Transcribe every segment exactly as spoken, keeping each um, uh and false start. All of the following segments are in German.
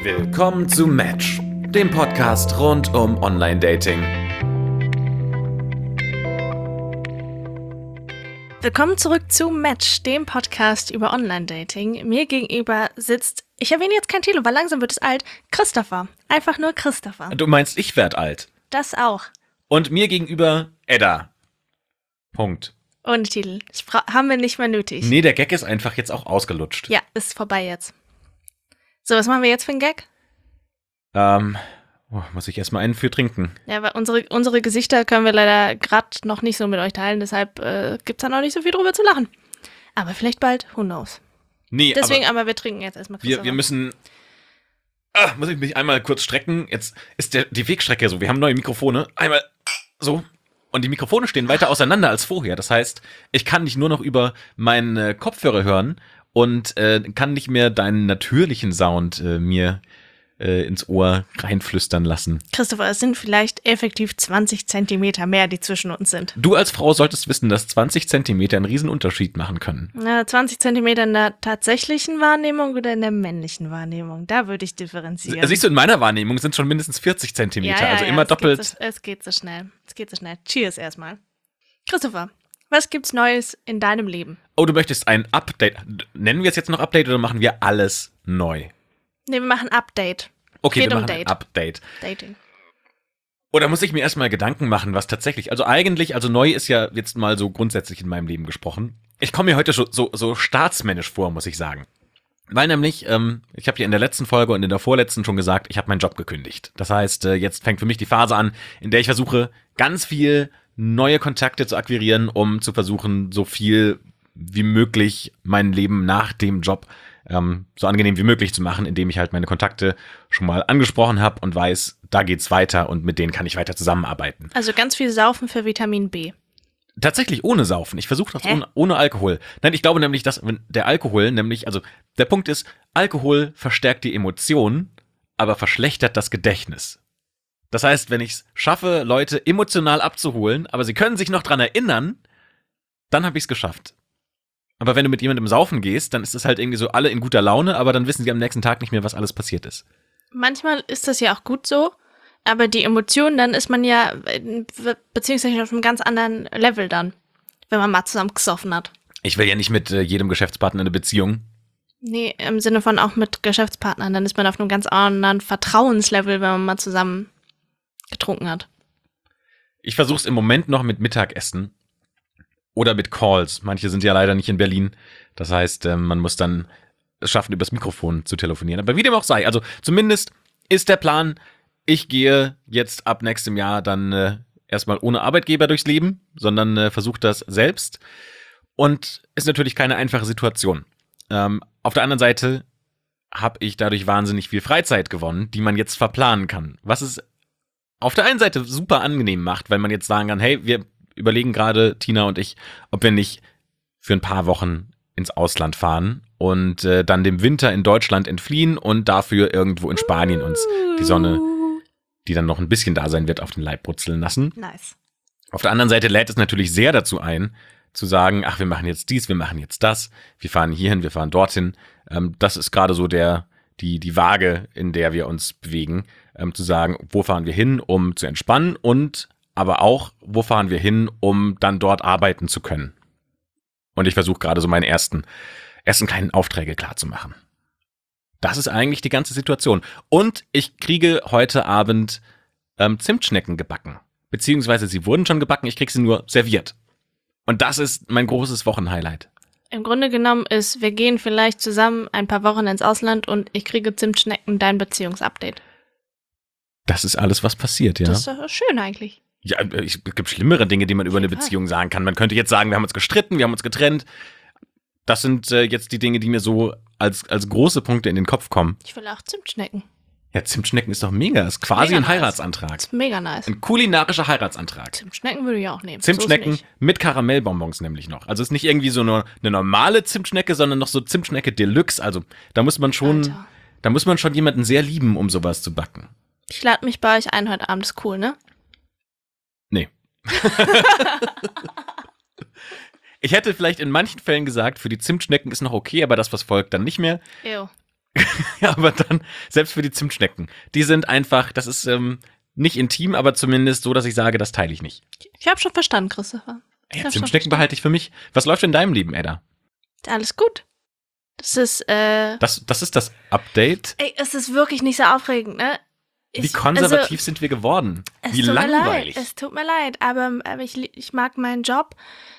Willkommen zu Match, dem Podcast rund um Online-Dating. Willkommen zurück zu Match, dem Podcast über Online-Dating. Mir gegenüber sitzt, ich erwähne jetzt kein Thilo, weil langsam wird es alt, Christopher. Einfach nur Christopher. Du meinst, ich werd alt. Das auch. Und mir gegenüber Edda. Punkt. Ohne Titel. Das bra- haben wir nicht mehr nötig. Nee, der Gag ist einfach jetzt auch ausgelutscht. Ja, ist vorbei jetzt. So, was machen wir jetzt für einen Gag? Ähm, oh, muss ich erstmal einen für trinken. Ja, weil unsere, unsere Gesichter können wir leider gerade noch nicht so mit euch teilen, deshalb äh, gibt es da noch nicht so viel drüber zu lachen. Aber vielleicht bald, who knows. Nee, Deswegen, aber aber wir trinken jetzt erstmal wir, wir müssen... Ah, muss ich mich einmal kurz strecken. Jetzt ist der, die Wegstrecke so. Wir haben neue Mikrofone. Einmal so. Und die Mikrofone stehen weiter auseinander als vorher. Das heißt, ich kann dich nur noch über meinen Kopfhörer hören und äh, kann nicht mehr deinen natürlichen Sound äh, mir äh, ins Ohr reinflüstern lassen. Christopher, es sind vielleicht effektiv zwanzig Zentimeter mehr, die zwischen uns sind. Du als Frau solltest wissen, dass zwanzig Zentimeter einen riesen Unterschied machen können. Na, zwanzig Zentimeter in der tatsächlichen Wahrnehmung oder in der männlichen Wahrnehmung? Da würde ich differenzieren. Siehst du, in meiner Wahrnehmung sind schon mindestens vierzig Zentimeter, also immer es doppelt. Geht so, es geht so schnell. Es geht so schnell. Cheers erstmal. Christopher, was gibt's Neues in deinem Leben? Oh, du möchtest ein Update. Nennen wir es jetzt noch Update oder machen wir alles neu? Ne, wir machen Update. Okay, Geht wir um machen ein Date. Update. Dating. Oder muss ich mir erstmal Gedanken machen, was tatsächlich, also eigentlich, also neu ist ja jetzt mal so grundsätzlich in meinem Leben gesprochen. Ich komme mir heute so, so, so staatsmännisch vor, muss ich sagen. Weil nämlich, ähm, ich habe ja in der letzten Folge und in der vorletzten schon gesagt, ich habe meinen Job gekündigt. Das heißt, äh, jetzt fängt für mich die Phase an, in der ich versuche, ganz viel neue Kontakte zu akquirieren, um zu versuchen, so viel wie möglich mein Leben nach dem Job ähm, so angenehm wie möglich zu machen, indem ich halt meine Kontakte schon mal angesprochen habe und weiß, da geht's weiter und mit denen kann ich weiter zusammenarbeiten. Also ganz viel Saufen für Vitamin B. Tatsächlich ohne Saufen. Ich versuche das Hä? ohne, ohne Alkohol. Nein, ich glaube nämlich, dass wenn der Alkohol nämlich, also der Punkt ist, Alkohol verstärkt die Emotionen, aber verschlechtert das Gedächtnis. Das heißt, wenn ich es schaffe, Leute emotional abzuholen, aber sie können sich noch dran erinnern, dann habe ich es geschafft. Aber wenn du mit jemandem saufen gehst, dann ist es halt irgendwie so alle in guter Laune, aber dann wissen sie am nächsten Tag nicht mehr, was alles passiert ist. Manchmal ist das ja auch gut so, aber die Emotionen, dann ist man ja äh, beziehungsweise auf einem ganz anderen Level dann, wenn man mal zusammen gesoffen hat. Ich will ja nicht mit äh, jedem Geschäftspartner eine Beziehung. Nee, im Sinne von auch mit Geschäftspartnern, dann ist man auf einem ganz anderen Vertrauenslevel, wenn man mal zusammen getrunken hat. Ich versuche es im Moment noch mit Mittagessen oder mit Calls. Manche sind ja leider nicht in Berlin. Das heißt, äh, man muss dann es schaffen, übers Mikrofon zu telefonieren. Aber wie dem auch sei, also zumindest ist der Plan, ich gehe jetzt ab nächstem Jahr dann äh, erstmal ohne Arbeitgeber durchs Leben, sondern äh, versuche das selbst. Und ist natürlich keine einfache Situation. Ähm, auf der anderen Seite habe ich dadurch wahnsinnig viel Freizeit gewonnen, die man jetzt verplanen kann. Was es auf der einen Seite super angenehm macht, weil man jetzt sagen kann, hey, wir überlegen gerade, Tina und ich, ob wir nicht für ein paar Wochen ins Ausland fahren und äh, dann dem Winter in Deutschland entfliehen und dafür irgendwo in Spanien uns die Sonne, die dann noch ein bisschen da sein wird, auf den Leib brutzeln lassen. Nice. Auf der anderen Seite lädt es natürlich sehr dazu ein, zu sagen, ach, wir machen jetzt dies, wir machen jetzt das, wir fahren hierhin, wir fahren dorthin. Ähm, das ist gerade so der, die, die Waage, in der wir uns bewegen, ähm, zu sagen, wo fahren wir hin, um zu entspannen und aber auch, wo fahren wir hin, um dann dort arbeiten zu können. Und ich versuche gerade so meine ersten, ersten kleinen Aufträge klar zu machen. Das ist eigentlich die ganze Situation. Und ich kriege heute Abend ähm, Zimtschnecken gebacken. Beziehungsweise sie wurden schon gebacken, ich kriege sie nur serviert. Und das ist mein großes Wochenhighlight. Im Grunde genommen ist, wir gehen vielleicht zusammen ein paar Wochen ins Ausland und ich kriege Zimtschnecken, dein Beziehungsupdate. Das ist alles, was passiert, ja. Das ist doch schön eigentlich. Ja, es gibt schlimmere Dinge, die man über eine Beziehung sagen kann. Man könnte jetzt sagen, wir haben uns gestritten, wir haben uns getrennt. Das sind äh, jetzt die Dinge, die mir so als, als große Punkte in den Kopf kommen. Ich will auch Zimtschnecken. Ja, Zimtschnecken ist doch mega. Ist quasi Mega ein nice. Heiratsantrag. Das ist mega nice. Ein kulinarischer Heiratsantrag. Zimtschnecken würde ich auch nehmen. Zimtschnecken So ist nicht. mit Karamellbonbons nämlich noch. Also es ist nicht irgendwie so eine, eine normale Zimtschnecke, sondern noch so Zimtschnecke Deluxe. Also da muss man schon, Alter. da muss man schon jemanden sehr lieben, um sowas zu backen. Ich lade mich bei euch ein heute Abend, ist cool, ne? Nee. Ich hätte vielleicht in manchen Fällen gesagt, für die Zimtschnecken ist noch okay, aber das, was folgt, dann nicht mehr. Ew. Ja, aber dann, selbst für die Zimtschnecken, die sind einfach, das ist ähm, nicht intim, aber zumindest so, dass ich sage, das teile ich nicht. Ich habe schon verstanden, Christopher. Ja, Zimtschnecken behalte ich für mich. Was läuft in deinem Leben, Edda? Alles gut. Das ist, äh... Das, das ist das Update. Ey, es ist wirklich nicht so aufregend, ne? Ich, Wie konservativ also, sind wir geworden? es Wie tut mir langweilig. leid, es tut mir leid, aber, aber ich, ich mag meinen Job.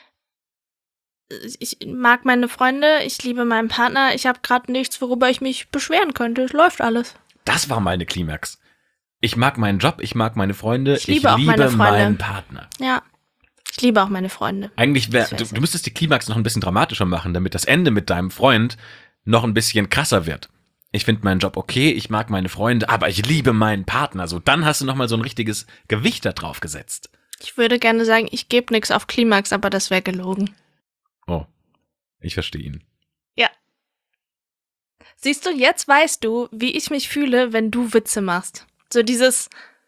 Ich mag meine Freunde, ich liebe meinen Partner. Ich habe gerade nichts, worüber ich mich beschweren könnte. Es läuft alles. Das war mal eine Klimax. Ich mag meinen Job, ich mag meine Freunde, Ich liebe ich auch liebe meine Freunde. meinen Partner. Ja, ich liebe auch meine Freunde. Eigentlich wär, Das du, wär's. du müsstest die Klimax noch ein bisschen dramatischer machen, damit das Ende mit deinem Freund noch ein bisschen krasser wird. Ich finde meinen Job okay, ich mag meine Freunde, aber ich liebe meinen Partner. So, dann hast du noch mal so ein richtiges Gewicht da drauf gesetzt. Ich würde gerne sagen, ich gebe nichts auf Klimax, aber das wäre gelogen. Oh, ich verstehe ihn. Ja. Siehst du, jetzt weißt du, wie ich mich fühle, wenn du Witze machst. So dieses,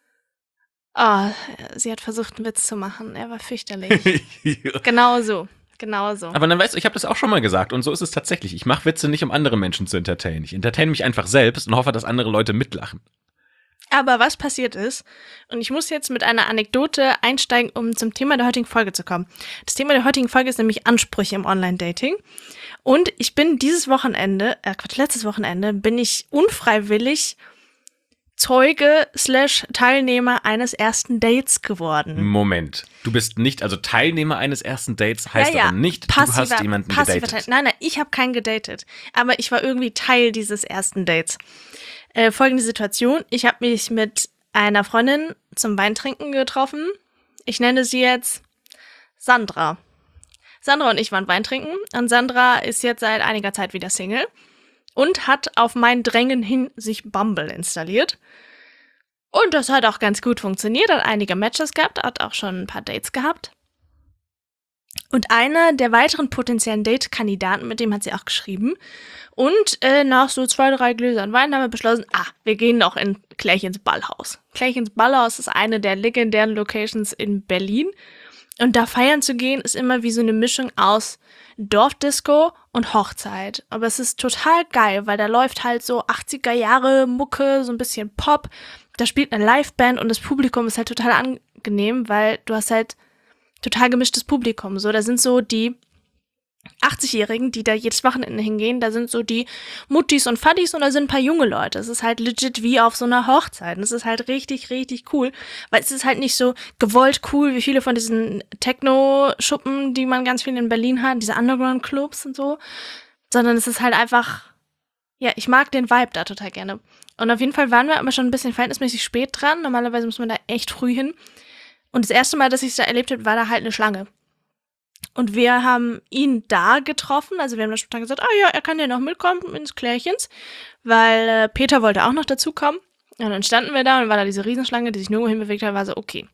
oh, sie hat versucht, einen Witz zu machen. Er war fürchterlich. Genau so. Genau so. Aber dann weißt du, ich habe das auch schon mal gesagt und so ist es tatsächlich. Ich mache Witze nicht, um andere Menschen zu entertainen. Ich entertaine mich einfach selbst und hoffe, dass andere Leute mitlachen. Aber was passiert ist, und ich muss jetzt mit einer Anekdote einsteigen, um zum Thema der heutigen Folge zu kommen. Das Thema der heutigen Folge ist nämlich Ansprüche im Online-Dating. Und ich bin dieses Wochenende, äh Quatsch, letztes Wochenende, bin ich unfreiwillig Zeuge slash Teilnehmer eines ersten Dates geworden. Moment, du bist nicht, also Teilnehmer eines ersten Dates heißt ja, ja. aber nicht, Passiver, du hast jemanden passiver gedatet. Teil- Nein, nein, ich habe keinen gedatet. Aber ich war irgendwie Teil dieses ersten Dates. Äh, folgende Situation. Ich habe mich mit einer Freundin zum Weintrinken getroffen. Ich nenne sie jetzt Sandra. Sandra und ich waren Weintrinken. Und Sandra ist jetzt seit einiger Zeit wieder Single. Und hat auf mein Drängen hin sich Bumble installiert. Und das hat auch ganz gut funktioniert. Hat einige Matches gehabt. Hat auch schon ein paar Dates gehabt. Und einer der weiteren potenziellen Date-Kandidaten, mit dem hat sie auch geschrieben. Und äh, nach so zwei, drei Gläsern Wein haben wir beschlossen, ah, wir gehen noch in Klärchens Ballhaus. Klärchens Ballhaus ist eine der legendären Locations in Berlin. Und da feiern zu gehen, ist immer wie so eine Mischung aus Dorfdisco und Hochzeit. Aber es ist total geil, weil da läuft halt so achtziger Jahre Mucke, so ein bisschen Pop. Da spielt eine Liveband und das Publikum ist halt total angenehm, weil du hast halt total gemischtes Publikum. So, da sind so die achtzigjährigen, die da jedes Wochenende hingehen, da sind so die Muttis und Fadis und da sind ein paar junge Leute. Es ist halt legit wie auf so einer Hochzeit. Und es ist halt richtig, richtig cool, weil es ist halt nicht so gewollt cool, wie viele von diesen Techno-Schuppen, die man ganz viel in Berlin hat, diese Underground-Clubs und so, sondern es ist halt einfach, ja, ich mag den Vibe da total gerne. Und auf jeden Fall waren wir aber schon ein bisschen verhältnismäßig spät dran. Normalerweise muss man da echt früh hin. Und das erste Mal, dass ich es da erlebt habe, war da halt eine Schlange. Und wir haben ihn da getroffen, also wir haben dann spontan gesagt, ah ja, er kann ja noch mitkommen ins Klärchens, weil äh, Peter wollte auch noch dazukommen. Und dann standen wir da und war da diese Riesenschlange, die sich nirgendwo hinbewegt hat, war so, okay.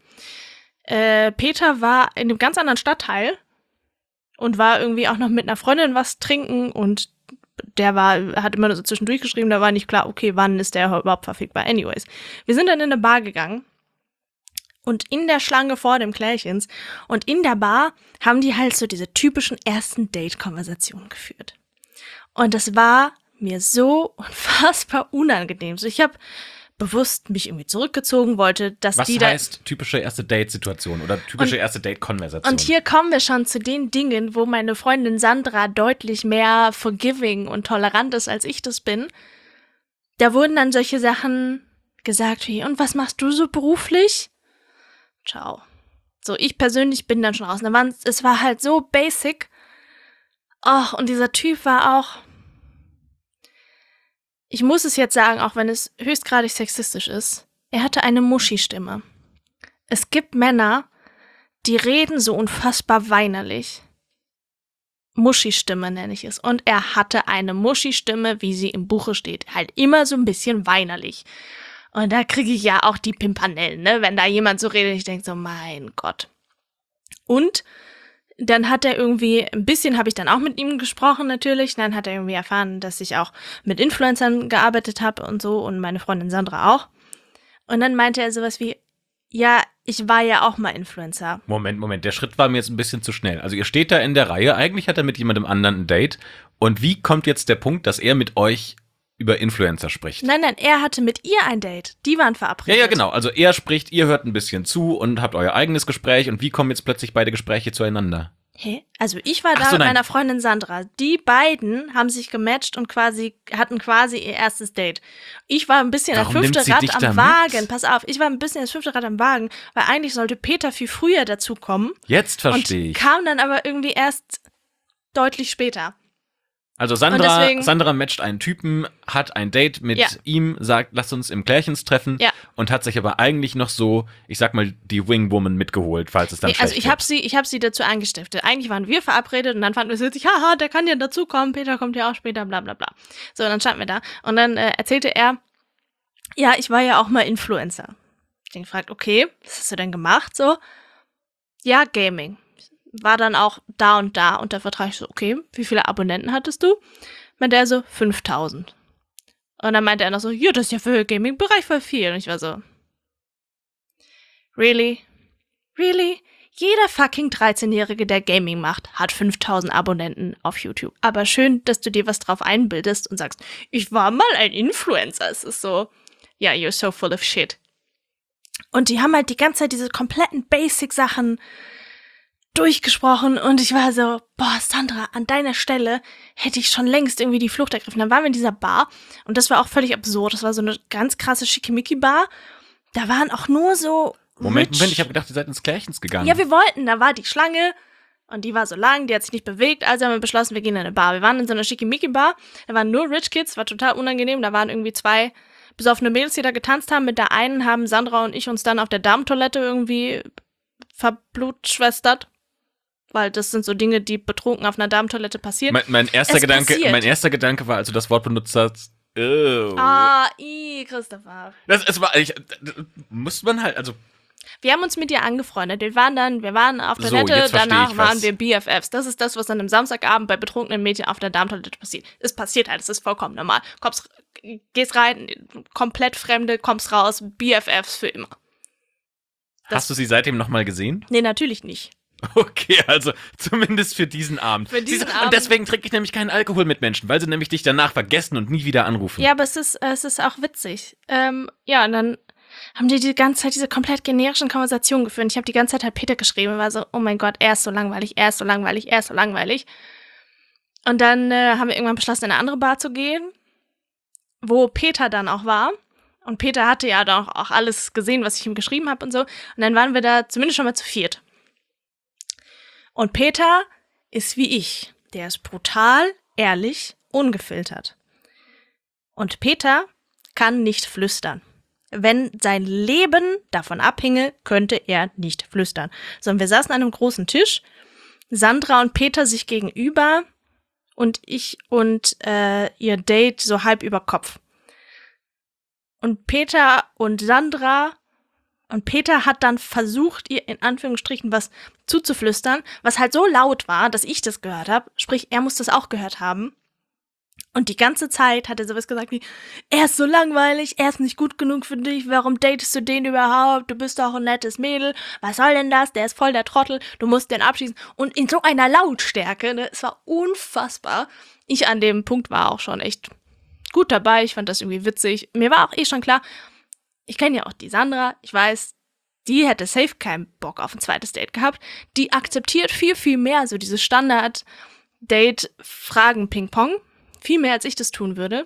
Äh, Peter war in einem ganz anderen Stadtteil und war irgendwie auch noch mit einer Freundin was trinken und der war, hat immer nur so zwischendurch geschrieben, da war nicht klar, okay, wann ist der überhaupt verfügbar. Anyways, wir sind dann in eine Bar gegangen. Und in der Schlange vor dem Klärchens und in der Bar haben die halt so diese typischen ersten Date-Konversationen geführt. Und das war mir so unfassbar unangenehm. So, ich habe bewusst mich irgendwie zurückgezogen, wollte, dass Was die da... heißt typische erste Date-Situation oder typische Und- erste Date-Konversation? Und hier kommen wir schon zu den Dingen, wo meine Freundin Sandra deutlich mehr forgiving und tolerant ist, als ich das bin. Da wurden dann solche Sachen gesagt wie, und was machst du so beruflich? Ciao. So, ich persönlich bin dann schon raus. Da waren, es war halt so basic. Och, und dieser Typ war auch, ich muss es jetzt sagen, auch wenn es höchstgradig sexistisch ist, er hatte eine Muschi-Stimme. Es gibt Männer, die reden so unfassbar weinerlich. Muschi-Stimme nenne ich es. Und er hatte eine Muschi-Stimme, wie sie im Buche steht. Halt immer so ein bisschen weinerlich. Und da kriege ich ja auch die Pimpanellen, ne? Wenn da jemand so redet, ich denke so, mein Gott. Und dann hat er irgendwie, ein bisschen habe ich dann auch mit ihm gesprochen natürlich. Dann hat er irgendwie erfahren, dass ich auch mit Influencern gearbeitet habe und so und meine Freundin Sandra auch. Und dann meinte er sowas wie, ja, ich war ja auch mal Influencer. Moment, Moment, der Schritt war mir jetzt ein bisschen zu schnell. Also ihr steht da in der Reihe, eigentlich hat er mit jemandem anderen ein Date. Und wie kommt jetzt der Punkt, dass er mit euch über Influencer spricht. Nein, nein, er hatte mit ihr ein Date. Die waren Ja, verabredet. ja, genau. Also er spricht, ihr hört ein bisschen zu und habt euer eigenes Gespräch. Und wie kommen jetzt plötzlich beide Gespräche zueinander? Hä? Also ich war Ach da so, mit nein. meiner Freundin Sandra. Die beiden haben sich gematcht und quasi hatten quasi ihr erstes Date. Ich war ein bisschen Warum das fünfte nimmt sie Rad dich am da mit? Wagen. Pass auf, ich war ein bisschen das fünfte Rad am Wagen, weil eigentlich sollte Peter viel früher dazukommen Jetzt verstehe und ich. kam dann aber irgendwie erst deutlich später. Also Sandra, Und deswegen- Sandra matcht einen Typen, hat ein Date mit Ja. ihm, sagt, lass uns im Klärchens treffen Ja. und hat sich aber eigentlich noch so, ich sag mal, die Wingwoman mitgeholt, falls es dann Nee, schlecht also ich wird. habe sie, ich habe sie dazu angestiftet. Eigentlich waren wir verabredet und dann fanden wir es witzig, haha, der kann ja dazukommen, Peter kommt ja auch später, bla bla bla. So, und dann standen wir da und dann äh, erzählte er, ja, ich war ja auch mal Influencer. Ich den gefragt, okay, was hast du denn gemacht? So, ja, Gaming. War dann auch da und da unter Vertrag. Ich so, okay, wie viele Abonnenten hattest du? Meinte er so, fünftausend. Und dann meinte er noch so, ja, das ist ja für den Gaming-Bereich voll viel. Und ich war so, really? Really? Jeder fucking dreizehnjährige, der Gaming macht, hat fünftausend Abonnenten auf YouTube. Aber schön, dass du dir was drauf einbildest und sagst, ich war mal ein Influencer. Es ist so, ja, yeah, you're so full of shit. Und die haben halt die ganze Zeit diese kompletten Basic-Sachen durchgesprochen und ich war so, boah, Sandra, an deiner Stelle hätte ich schon längst irgendwie die Flucht ergriffen. Dann waren wir in dieser Bar und das war auch völlig absurd. Das war so eine ganz krasse Schickimicki-Bar. Da waren auch nur so Moment, rich- Moment, ich habe gedacht, ihr seid ins Klärchens gegangen. Ja, wir wollten, da war die Schlange und die war so lang, die hat sich nicht bewegt, also haben wir beschlossen, wir gehen in eine Bar. Wir waren in so einer Schickimicki-Bar, da waren nur Rich Kids, war total unangenehm, da waren irgendwie zwei besoffene Mädels, die da getanzt haben. Mit der einen haben Sandra und ich uns dann auf der Damentoilette irgendwie verblutschwestert. Weil das sind so Dinge, die betrunken auf einer Damentoilette passieren. mein, mein, erster Es Gedanke, passiert. mein erster Gedanke war, als du das Wort benutzt hast, oh. Ah, i, Christopher. Das, es war, ich, muss man halt, also, Wir haben uns mit ihr angefreundet. Wir waren dann, wir waren auf So, Toilette, jetzt versteh danach ich waren was. wir B F Fs. Das ist das, was an einem Samstagabend bei betrunkenen Mädchen auf der Damentoilette passiert. Es passiert halt, es ist vollkommen normal. Kommst, gehst rein, komplett Fremde, kommst raus, B F Fs für immer. Das- hast du sie seitdem nochmal gesehen? Nee, natürlich nicht. Okay, also zumindest für diesen Abend. Für diesen Siehst du, Abend. Und deswegen trinke ich nämlich keinen Alkohol mit Menschen, weil sie nämlich dich danach vergessen und nie wieder anrufen. Ja, aber es ist, es ist auch witzig. Ähm, ja, und dann haben die die ganze Zeit diese komplett generischen Konversationen geführt. Und ich habe die ganze Zeit halt Peter geschrieben und war so, oh mein Gott, er ist so langweilig, er ist so langweilig, er ist so langweilig. Und dann äh, haben wir irgendwann beschlossen, in eine andere Bar zu gehen, wo Peter dann auch war. Und Peter hatte ja dann auch alles gesehen, was ich ihm geschrieben habe und so. Und dann waren wir da zumindest schon mal zu viert. Und Peter ist wie ich. Der ist brutal, ehrlich, ungefiltert. Und Peter kann nicht flüstern. Wenn sein Leben davon abhinge, könnte er nicht flüstern. So, und wir saßen an einem großen Tisch, Sandra und Peter sich gegenüber und ich und äh, ihr Date so halb über Kopf. Und Peter und Sandra und Peter hat dann versucht, ihr in Anführungsstrichen was zuzuflüstern, was halt so laut war, dass ich das gehört habe. Sprich, er muss das auch gehört haben. Und die ganze Zeit hat er sowas gesagt wie, er ist so langweilig, er ist nicht gut genug für dich, warum datest du den überhaupt? Du bist doch ein nettes Mädel, was soll denn das? Der ist voll der Trottel, du musst den abschießen. Und in so einer Lautstärke, ne, es war unfassbar. Ich an dem Punkt war auch schon echt gut dabei, ich fand das irgendwie witzig. Mir war auch eh schon klar, ich kenne ja auch die Sandra, ich weiß, die hätte safe keinen Bock auf ein zweites Date gehabt. Die akzeptiert viel, viel mehr so dieses Standard-Date-Fragen-Ping-Pong. Viel mehr, als ich das tun würde.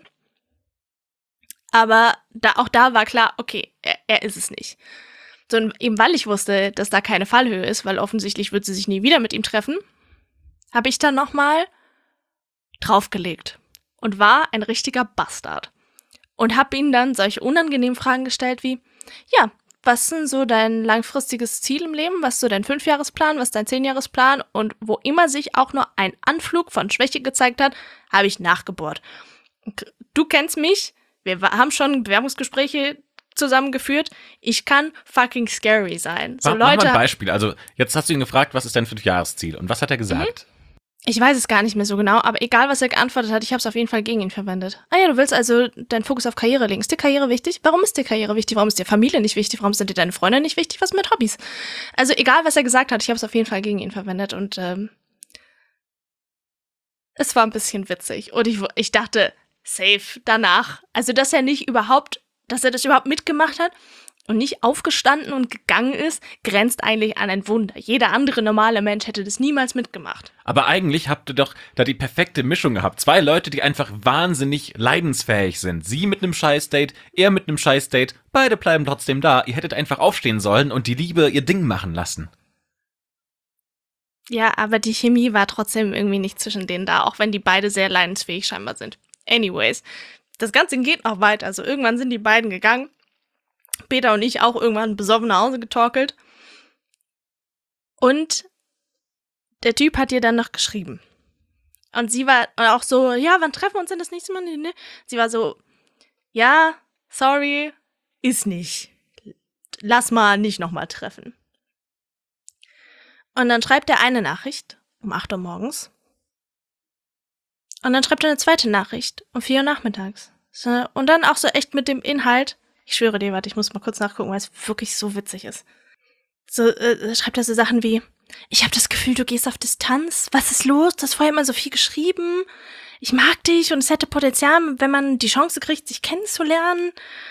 Aber da, auch da war klar, okay, er, er ist es nicht. So, und eben weil ich wusste, dass da keine Fallhöhe ist, weil offensichtlich wird sie sich nie wieder mit ihm treffen, habe ich dann nochmal draufgelegt und war ein richtiger Bastard. Und habe ihnen dann solche unangenehmen Fragen gestellt wie, ja, was ist denn so dein langfristiges Ziel im Leben? Was ist so dein Fünfjahresplan? Was ist dein Zehnjahresplan? Und wo immer sich auch nur ein Anflug von Schwäche gezeigt hat, habe ich nachgebohrt. Du kennst mich, wir haben schon Bewerbungsgespräche zusammengeführt. Ich kann fucking scary sein. So Mach, mach Leute, mal ein Beispiel. Also, jetzt hast du ihn gefragt, was ist dein Fünfjahresziel? Und was hat er gesagt? ich weiß es gar nicht mehr so genau, aber egal, was er geantwortet hat, ich habe es auf jeden Fall gegen ihn verwendet. Ah ja, du willst also deinen Fokus auf Karriere legen. Ist dir Karriere wichtig? Warum ist dir Karriere wichtig? Warum ist dir Familie nicht wichtig? Warum sind dir deine Freunde nicht wichtig? Was mit Hobbys? Also egal, was er gesagt hat, ich habe es auf jeden Fall gegen ihn verwendet und ähm, es war ein bisschen witzig. Und ich, ich dachte, safe danach. Also, dass er nicht überhaupt, dass er das überhaupt mitgemacht hat und nicht aufgestanden und gegangen ist, grenzt eigentlich an ein Wunder. Jeder andere normale Mensch hätte das niemals mitgemacht. Aber eigentlich habt ihr doch da die perfekte Mischung gehabt. Zwei Leute, die einfach wahnsinnig leidensfähig sind. Sie mit einem Scheiß-Date, er mit einem Scheiß-Date. Beide bleiben trotzdem da. Ihr hättet einfach aufstehen sollen und die Liebe ihr Ding machen lassen. Ja, aber die Chemie war trotzdem irgendwie nicht zwischen denen da, auch wenn die beide sehr leidensfähig scheinbar sind. Anyways, das Ganze geht noch weiter. Also irgendwann sind die beiden gegangen. Peter und ich auch irgendwann besoffen nach Hause getorkelt. Und der Typ hat ihr dann noch geschrieben. Und sie war auch so, ja, wann treffen wir uns denn das nächste Mal? Nee. Sie war so, ja, sorry, ist nicht. Lass mal nicht nochmal treffen. Und dann schreibt er eine Nachricht um acht Uhr morgens. Und dann schreibt er eine zweite Nachricht um vier Uhr nachmittags. So, und dann auch so echt mit dem Inhalt. Ich schwöre dir, warte, ich muss mal kurz nachgucken, weil es wirklich so witzig ist. So äh, schreibt er so Sachen wie, ich habe das Gefühl, du gehst auf Distanz. Was ist los? Du hast vorher immer so viel geschrieben. Ich mag dich und es hätte Potenzial, wenn man die Chance kriegt, sich kennenzulernen.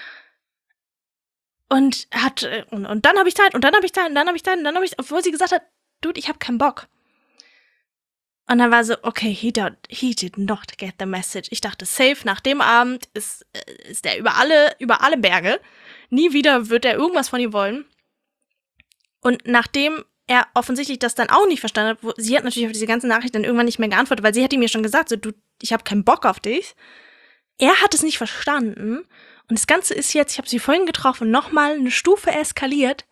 Und hat und, und dann habe ich Zeit und dann habe ich Zeit und dann habe ich Zeit und dann habe ich, obwohl sie gesagt hat, Dude, ich habe keinen Bock. Und dann war so, okay, he did, he did not get the message. Ich dachte, safe, nach dem Abend ist, ist er über alle, über alle Berge. Nie wieder wird er irgendwas von ihm wollen. Und nachdem er offensichtlich das dann auch nicht verstanden hat, wo, sie hat natürlich auf diese ganze Nachricht dann irgendwann nicht mehr geantwortet, weil sie hat ihm ja schon gesagt, so, du, ich habe keinen Bock auf dich. Er hat es nicht verstanden. Und das Ganze ist jetzt, ich habe sie vorhin getroffen, nochmal eine Stufe eskaliert.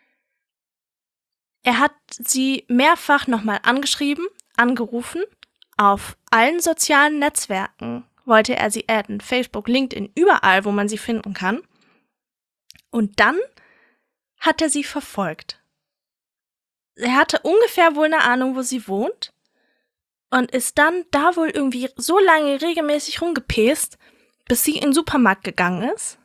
Er hat sie mehrfach nochmal angeschrieben, angerufen. Auf allen sozialen Netzwerken wollte er sie adden. Facebook, LinkedIn, überall, wo man sie finden kann. Und dann hat er sie verfolgt. Er hatte ungefähr wohl eine Ahnung, wo sie wohnt. Und ist dann da wohl irgendwie so lange regelmäßig rumgepest, bis sie in den Supermarkt gegangen ist.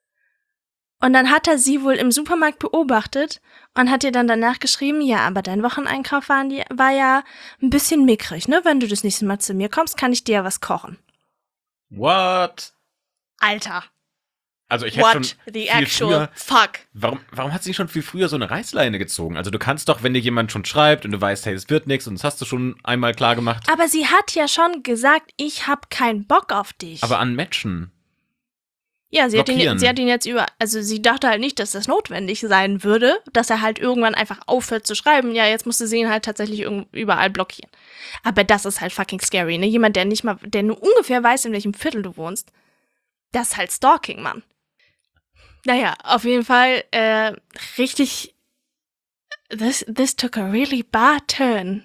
Und dann hat er sie wohl im Supermarkt beobachtet und hat ihr dann danach geschrieben, ja, aber dein Wocheneinkauf war, die, war ja ein bisschen mickrig, ne? Wenn du das nächste Mal zu mir kommst, kann ich dir ja was kochen. What? Alter. Also ich hätte What schon the viel actual früher, fuck? Warum, warum hat sie nicht schon viel früher so eine Reißleine gezogen? Also du kannst doch, wenn dir jemand schon schreibt und du weißt, hey, es wird nichts und das hast du schon einmal klar gemacht. Aber sie hat ja schon gesagt, ich hab keinen Bock auf dich. Aber an Matchen. Ja, sie hat, blockieren. ihn, sie hat ihn jetzt über, also sie dachte halt nicht, dass das notwendig sein würde, dass er halt irgendwann einfach aufhört zu schreiben. Ja, jetzt musste sie ihn halt tatsächlich überall blockieren. Aber das ist halt fucking scary, ne? Jemand, der nicht mal, der nur ungefähr weiß, in welchem Viertel du wohnst. Das ist halt Stalking, Mann. Naja, auf jeden Fall, äh, richtig, this, this took a really bad turn.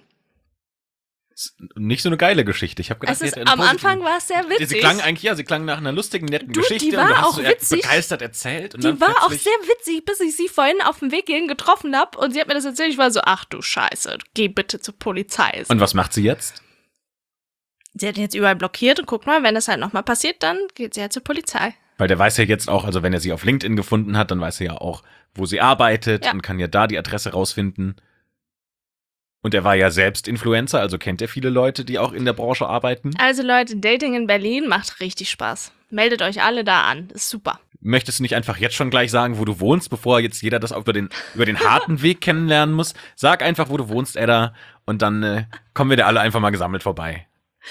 Nicht so eine geile Geschichte. Ich habe gedacht, Also sie hätte am eine Anfang war es sehr witzig. Sie klang eigentlich, ja, sie klang nach einer lustigen, netten Du, Geschichte. die war und du hast auch so witzig. begeistert erzählt. Und Die dann war auch plötzlich- sehr witzig, bis ich sie vorhin auf dem Weg hierhin getroffen habe und sie hat mir das erzählt. Ich war so, ach du Scheiße, geh bitte zur Polizei. Und was macht sie jetzt? Sie hat ihn jetzt überall blockiert und guck mal, wenn das halt nochmal passiert, dann geht sie halt zur Polizei. Weil der weiß ja jetzt auch, also wenn er sie auf LinkedIn gefunden hat, dann weiß er ja auch, wo sie arbeitet Ja. und kann ja da die Adresse rausfinden. Und er war ja selbst Influencer, also kennt er viele Leute, die auch in der Branche arbeiten. Also Leute, Dating in Berlin macht richtig Spaß. Meldet euch alle da an, ist super. Möchtest du nicht einfach jetzt schon gleich sagen, wo du wohnst, bevor jetzt jeder das auch über den, über den harten Weg kennenlernen muss? Sag einfach, wo du wohnst, Edda, und dann äh, kommen wir da alle einfach mal gesammelt vorbei.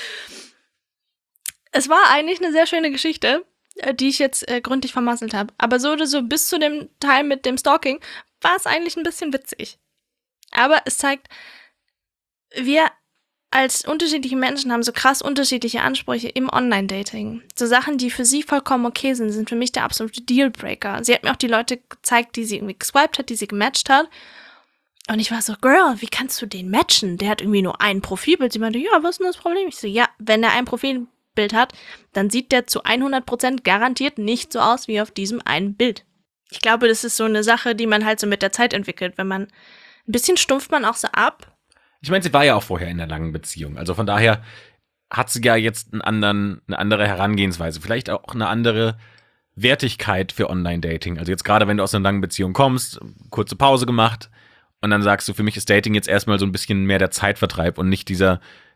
Es war eigentlich eine sehr schöne Geschichte, äh, die ich jetzt äh, gründlich vermasselt habe. Aber so oder so bis zu dem Teil mit dem Stalking war es eigentlich ein bisschen witzig. Aber es zeigt, wir als unterschiedliche Menschen haben so krass unterschiedliche Ansprüche im Online-Dating. So Sachen, die für sie vollkommen okay sind, sind für mich der absolute Dealbreaker. Sie hat mir auch die Leute gezeigt, die sie irgendwie geswiped hat, die sie gematcht hat. Und ich war so, Girl, wie kannst du den matchen? Der hat irgendwie nur ein Profilbild. Sie meinte, ja, was ist denn das Problem? Ich so, ja, wenn er ein Profilbild hat, dann sieht der zu hundert Prozent garantiert nicht so aus wie auf diesem einen Bild. Ich glaube, das ist so eine Sache, die man halt so mit der Zeit entwickelt. Wenn man, ein bisschen stumpft man auch so ab. Ich meine, sie war ja auch vorher in einer langen Beziehung. Also von daher hat sie ja jetzt einen anderen, eine andere Herangehensweise. Vielleicht auch eine andere Wertigkeit für Online-Dating. Also jetzt gerade, wenn du aus einer langen Beziehung kommst, kurze Pause gemacht und dann sagst du, für mich ist Dating jetzt erstmal so ein bisschen mehr der Zeitvertreib und nicht dieser,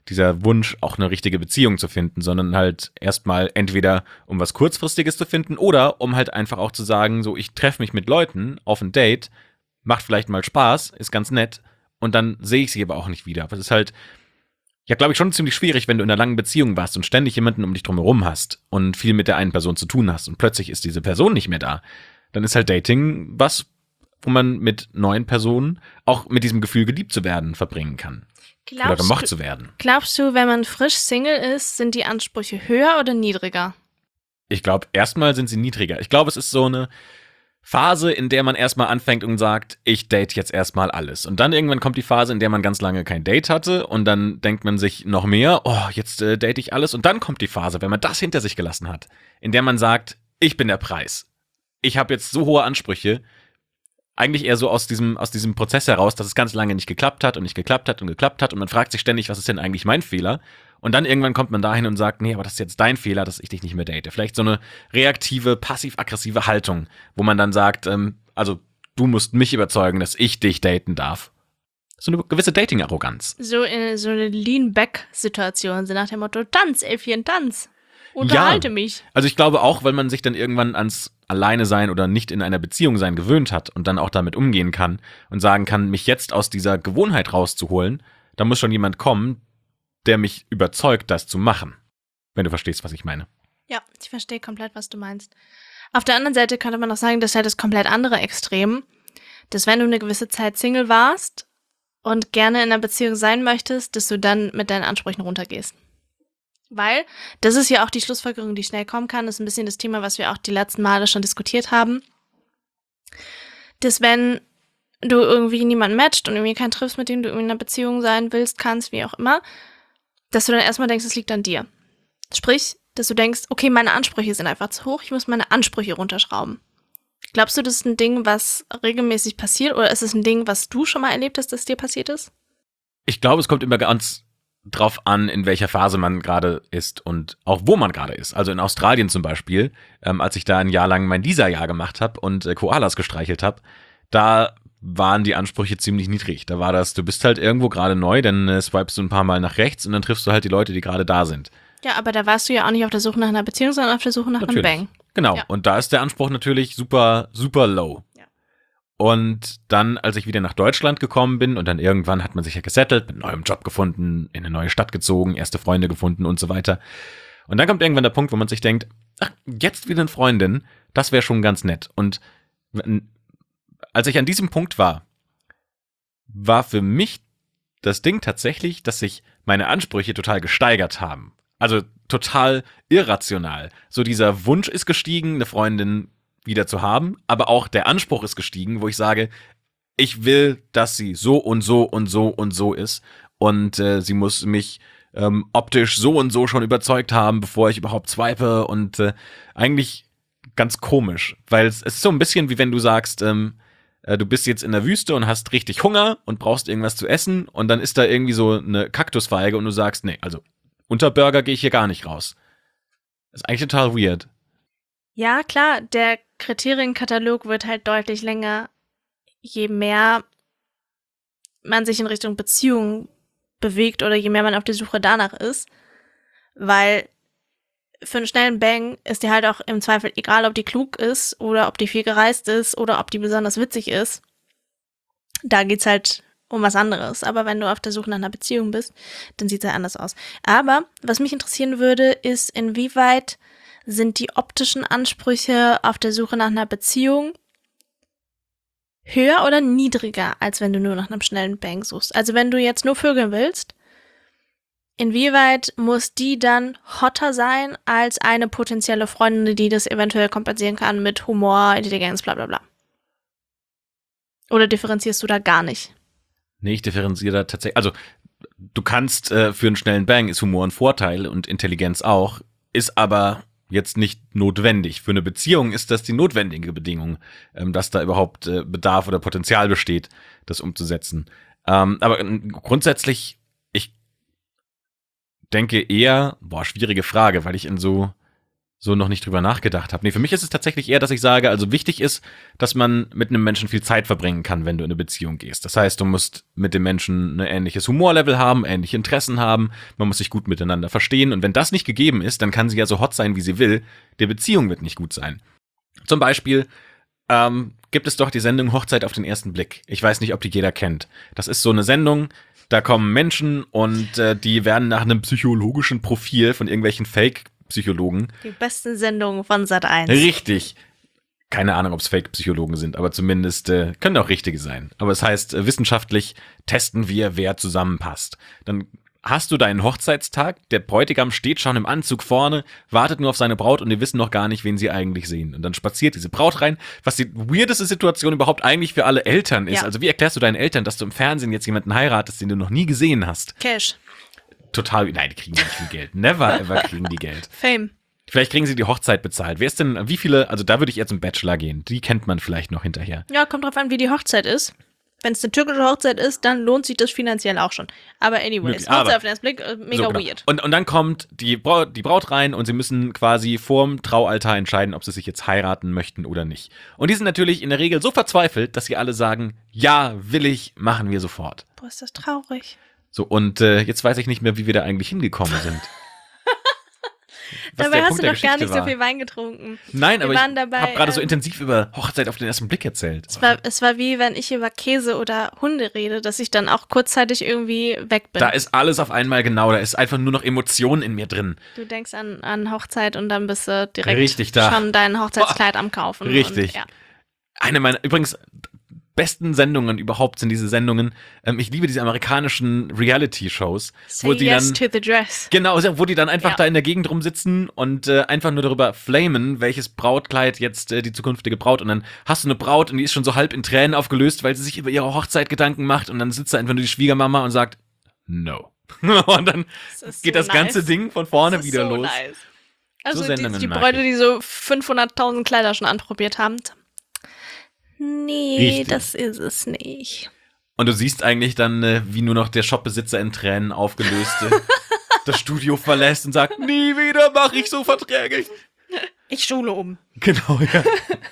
dieser Wunsch, auch eine richtige Beziehung zu finden, sondern halt erstmal entweder um was Kurzfristiges zu finden oder um halt einfach auch zu sagen, so ich treffe mich mit Leuten auf ein Date, macht vielleicht mal Spaß, ist ganz nett und dann sehe ich sie aber auch nicht wieder. Das ist halt, ja, glaube ich, schon ziemlich schwierig, wenn du in einer langen Beziehung warst und ständig jemanden um dich drumherum hast und viel mit der einen Person zu tun hast und plötzlich ist diese Person nicht mehr da. Dann ist halt Dating was, wo man mit neuen Personen auch mit diesem Gefühl, geliebt zu werden, verbringen kann. Glaubst oder gemocht du, zu werden. Glaubst du, wenn man frisch Single ist, sind die Ansprüche höher oder niedriger? Ich glaube, erstmal sind sie niedriger. Ich glaube, es ist so eine Phase, in der man erstmal anfängt und sagt, ich date jetzt erstmal alles. Und dann irgendwann kommt die Phase, in der man ganz lange kein Date hatte und dann denkt man sich noch mehr, oh, jetzt äh, date ich alles. Und dann kommt die Phase, wenn man das hinter sich gelassen hat, in der man sagt, ich bin der Preis. Ich habe jetzt so hohe Ansprüche, eigentlich eher so aus diesem, aus diesem Prozess heraus, dass es ganz lange nicht geklappt hat und nicht geklappt hat und geklappt hat und man fragt sich ständig, was ist denn eigentlich mein Fehler? Und dann irgendwann kommt man dahin und sagt, nee, aber das ist jetzt dein Fehler, dass ich dich nicht mehr date. Vielleicht so eine reaktive, passiv-aggressive Haltung, wo man dann sagt, ähm, also du musst mich überzeugen, dass ich dich daten darf. So eine gewisse Dating-Arroganz. So in so eine Lean-Back-Situation, so nach dem Motto, tanz, Elfchen, tanz. Unterhalte ja. mich. Also ich glaube auch, weil man sich dann irgendwann ans Alleine sein oder nicht in einer Beziehung sein gewöhnt hat und dann auch damit umgehen kann und sagen kann, mich jetzt aus dieser Gewohnheit rauszuholen, da muss schon jemand kommen, der mich überzeugt, das zu machen. Wenn du verstehst, was ich meine. Ja, ich verstehe komplett, was du meinst. Auf der anderen Seite könnte man auch sagen, das ist halt das komplett andere Extrem, dass wenn du eine gewisse Zeit Single warst und gerne in einer Beziehung sein möchtest, dass du dann mit deinen Ansprüchen runtergehst. Weil, das ist ja auch die Schlussfolgerung, die schnell kommen kann, das ist ein bisschen das Thema, was wir auch die letzten Male schon diskutiert haben, dass wenn du irgendwie niemanden matcht und irgendwie keinen triffst, mit dem du in einer Beziehung sein willst, kannst, wie auch immer, dass du dann erstmal denkst, es liegt an dir. Sprich, dass du denkst, okay, meine Ansprüche sind einfach zu hoch, ich muss meine Ansprüche runterschrauben. Glaubst du, das ist ein Ding, was regelmäßig passiert, oder ist es ein Ding, was du schon mal erlebt hast, dass dir passiert ist? Ich glaube, es kommt immer ganz drauf an, in welcher Phase man gerade ist und auch wo man gerade ist. Also in Australien zum Beispiel, ähm, als ich da ein Jahr lang mein Lisa-Jahr gemacht habe und äh, Koalas gestreichelt habe, da waren die Ansprüche ziemlich niedrig. Da war das, du bist halt irgendwo gerade neu, dann äh, swipest du ein paar Mal nach rechts und dann triffst du halt die Leute, die gerade da sind. Ja, aber da warst du ja auch nicht auf der Suche nach einer Beziehung, sondern auf der Suche nach Natürlich. einem Bang. Genau, Ja. und da ist der Anspruch natürlich super, super low. Ja. Und dann, als ich wieder nach Deutschland gekommen bin und dann irgendwann hat man sich ja gesettelt, mit einem neuen Job gefunden, in eine neue Stadt gezogen, erste Freunde gefunden und so weiter. Und dann kommt irgendwann der Punkt, wo man sich denkt, ach, jetzt wieder eine Freundin, das wäre schon ganz nett. Und wenn, als ich an diesem Punkt war, war für mich das Ding tatsächlich, dass sich meine Ansprüche total gesteigert haben. Also total irrational. So dieser Wunsch ist gestiegen, eine Freundin wieder zu haben, aber auch der Anspruch ist gestiegen, wo ich sage, ich will, dass sie so und so und so und so ist und äh, sie muss mich ähm, optisch so und so schon überzeugt haben, bevor ich überhaupt swipe und äh, eigentlich ganz komisch, weil es, es ist so ein bisschen wie wenn du sagst, ähm, äh, du bist jetzt in der Wüste und hast richtig Hunger und brauchst irgendwas zu essen und dann ist da irgendwie so eine Kaktusfeige und du sagst, nee, also unter Burger gehe ich hier gar nicht raus. Das ist eigentlich total weird. Ja, klar, der Kriterienkatalog wird halt deutlich länger, je mehr man sich in Richtung Beziehung bewegt oder je mehr man auf der Suche danach ist. Weil für einen schnellen Bang ist dir halt auch im Zweifel egal, ob die klug ist oder ob die viel gereist ist oder ob die besonders witzig ist. Da geht's halt um was anderes. Aber wenn du auf der Suche nach einer Beziehung bist, dann sieht's ja anders aus. Aber was mich interessieren würde, ist, inwieweit sind die optischen Ansprüche auf der Suche nach einer Beziehung höher oder niedriger, als wenn du nur nach einem schnellen Bang suchst? Also wenn du jetzt nur vögeln willst, inwieweit muss die dann hotter sein als eine potenzielle Freundin, die das eventuell kompensieren kann mit Humor, Intelligenz, bla bla bla? Oder differenzierst du da gar nicht? Nee, ich differenziere da tatsächlich. Also, du kannst äh, für einen schnellen Bang ist Humor ein Vorteil und Intelligenz auch, ist aber jetzt nicht notwendig. Für eine Beziehung ist das die notwendige Bedingung, ähm, dass da überhaupt äh, Bedarf oder Potenzial besteht, das umzusetzen. Ähm, aber äh, grundsätzlich, ich denke eher, boah, schwierige Frage, weil ich in so so noch nicht drüber nachgedacht habe. Nee, für mich ist es tatsächlich eher, dass ich sage, also wichtig ist, dass man mit einem Menschen viel Zeit verbringen kann, wenn du in eine Beziehung gehst. Das heißt, du musst mit dem Menschen ein ähnliches Humorlevel haben, ähnliche Interessen haben, man muss sich gut miteinander verstehen. Und wenn das nicht gegeben ist, dann kann sie ja so hot sein, wie sie will. Die Beziehung wird nicht gut sein. Zum Beispiel ähm, gibt es doch die Sendung Hochzeit auf den ersten Blick. Ich weiß nicht, ob die jeder kennt. Das ist so eine Sendung, da kommen Menschen und äh, die werden nach einem psychologischen Profil von irgendwelchen Fake-Psychologen. Die besten Sendungen von Sat eins. Richtig. Keine Ahnung, ob es Fake-Psychologen sind, aber zumindest äh, können auch richtige sein. Aber es heißt, äh, wissenschaftlich testen wir, wer zusammenpasst. Dann hast du deinen Hochzeitstag, der Bräutigam steht schon im Anzug vorne, wartet nur auf seine Braut und die wissen noch gar nicht, wen sie eigentlich sehen. Und dann spaziert diese Braut rein, was die weirdeste Situation überhaupt eigentlich für alle Eltern ist. Ja. Also wie erklärst du deinen Eltern, dass du im Fernsehen jetzt jemanden heiratest, den du noch nie gesehen hast? Cash. Total, nein, die kriegen nicht viel Geld. Never ever kriegen die Geld. Fame. Vielleicht kriegen sie die Hochzeit bezahlt. Wer ist denn, wie viele, also da würde ich eher zum Bachelor gehen. Die kennt man vielleicht noch hinterher. Ja, kommt drauf an, wie die Hochzeit ist. Wenn es eine türkische Hochzeit ist, dann lohnt sich das finanziell auch schon. Aber anyways, Möglich, Hochzeit aber- auf den ersten Blick, äh, mega So, genau. weird. Und, und dann kommt die Braut, die Braut rein und sie müssen quasi vorm Traualtar entscheiden, ob sie sich jetzt heiraten möchten oder nicht. Und die sind natürlich in der Regel so verzweifelt, dass sie alle sagen, ja, will ich, machen wir sofort. Boah, ist das traurig. So, und äh, jetzt weiß ich nicht mehr, wie wir da eigentlich hingekommen sind. Was Dabei der hast Punkt du der doch gar Geschichte nicht so war. viel Wein getrunken. Nein, Wir aber waren ich dabei, habe gerade so ähm, intensiv über Hochzeit auf den ersten Blick erzählt. Es war, es war wie, wenn ich über Käse oder Hunde rede, dass ich dann auch kurzzeitig irgendwie weg bin. Da ist alles auf einmal genau, da ist einfach nur noch Emotion in mir drin. Du denkst an, an Hochzeit und dann bist du direkt Richtig, da. schon dein Hochzeitskleid am Kaufen. Richtig. Und, ja. Eine meiner, übrigens, besten Sendungen überhaupt sind diese Sendungen, ähm, ich liebe diese amerikanischen Reality-Shows, Say wo die yes dann, to the dress. genau, wo die dann einfach Ja. da in der Gegend rumsitzen und äh, einfach nur darüber flamen, welches Brautkleid jetzt äh, die zukünftige Braut, und dann hast du eine Braut und die ist schon so halb in Tränen aufgelöst, weil sie sich über ihre Hochzeit Gedanken macht, und dann sitzt da einfach nur die Schwiegermama und sagt, no. Und dann Das ist geht so das ganze nice. Ding von vorne Das ist wieder so los. Nice. Also die, Sendungen die mag Bräute, ich. die so fünfhunderttausend Kleider schon anprobiert haben. Nee, Richtig. das ist es nicht. Und du siehst eigentlich dann, äh, wie nur noch der Shopbesitzer in Tränen aufgelöst äh, das Studio verlässt und sagt, nie wieder mache ich so Verträge. Ich schule um. Genau, ja.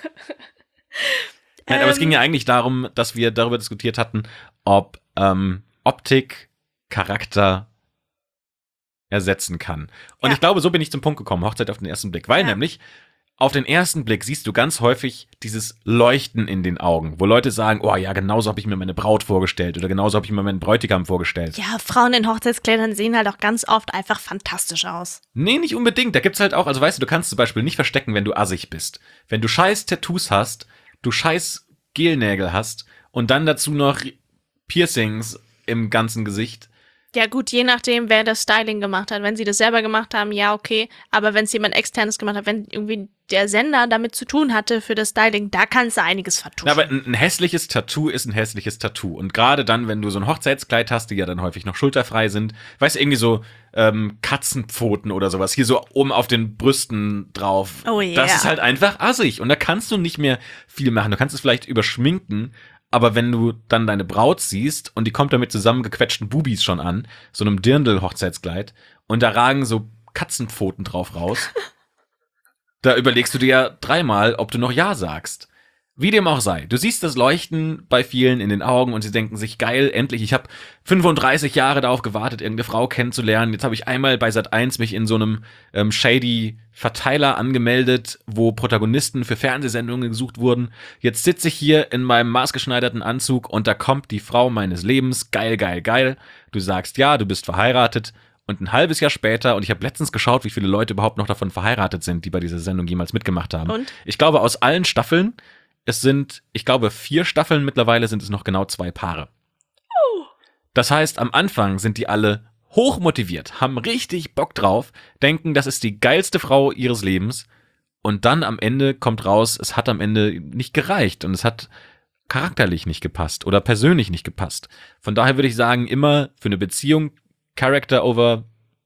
Nein, aber es Ähm. ging ja eigentlich darum, dass wir darüber diskutiert hatten, ob ähm, Optik Charakter ersetzen kann. Und Ja. ich glaube, so bin ich zum Punkt gekommen, Hochzeit auf den ersten Blick. Weil Ja. nämlich auf den ersten Blick siehst du ganz häufig dieses Leuchten in den Augen, wo Leute sagen, oh ja, genauso habe ich mir meine Braut vorgestellt oder genauso habe ich mir meinen Bräutigam vorgestellt. Ja, Frauen in Hochzeitskleidern sehen halt auch ganz oft einfach fantastisch aus. Nee, nicht unbedingt. Da gibt's halt auch, also weißt du, du kannst zum Beispiel nicht verstecken, wenn du assig bist. Wenn du scheiß Tattoos hast, du scheiß Gelnägel hast und dann dazu noch Piercings im ganzen Gesicht. Ja gut, je nachdem, wer das Styling gemacht hat. Wenn sie das selber gemacht haben, ja okay. Aber wenn es jemand externes gemacht hat, wenn irgendwie der Sender damit zu tun hatte für das Styling, da kannst du einiges vertuschen. Na, aber ein, ein hässliches Tattoo ist ein hässliches Tattoo. Und gerade dann, wenn du so ein Hochzeitskleid hast, die ja dann häufig noch schulterfrei sind, weißt du, irgendwie so ähm, Katzenpfoten oder sowas, hier so oben auf den Brüsten drauf. Oh yeah. Das ist halt einfach assig. Und da kannst du nicht mehr viel machen. Du kannst es vielleicht überschminken, aber wenn du dann deine Braut siehst und die kommt da mit zusammengequetschten Bubis schon an, so einem Dirndl-Hochzeitskleid, und da ragen so Katzenpfoten drauf raus, da überlegst du dir ja dreimal, ob du noch Ja sagst. Wie dem auch sei. Du siehst das Leuchten bei vielen in den Augen und sie denken sich, geil, endlich, ich habe fünfunddreißig Jahre darauf gewartet, irgendeine Frau kennenzulernen. Jetzt habe ich einmal bei Sat eins mich in so einem ähm, shady Verteiler angemeldet, wo Protagonisten für Fernsehsendungen gesucht wurden. Jetzt sitze ich hier in meinem maßgeschneiderten Anzug und da kommt die Frau meines Lebens. Geil, geil, geil. Du sagst ja, du bist verheiratet. Und ein halbes Jahr später, und ich habe letztens geschaut, wie viele Leute überhaupt noch davon verheiratet sind, die bei dieser Sendung jemals mitgemacht haben. Und? Ich glaube, aus allen Staffeln, es sind, ich glaube, vier Staffeln mittlerweile, sind es noch genau zwei Paare. Das heißt, am Anfang sind die alle hochmotiviert, haben richtig Bock drauf, denken, das ist die geilste Frau ihres Lebens. Und dann am Ende kommt raus, es hat am Ende nicht gereicht und es hat charakterlich nicht gepasst oder persönlich nicht gepasst. Von daher würde ich sagen, immer für eine Beziehung Character over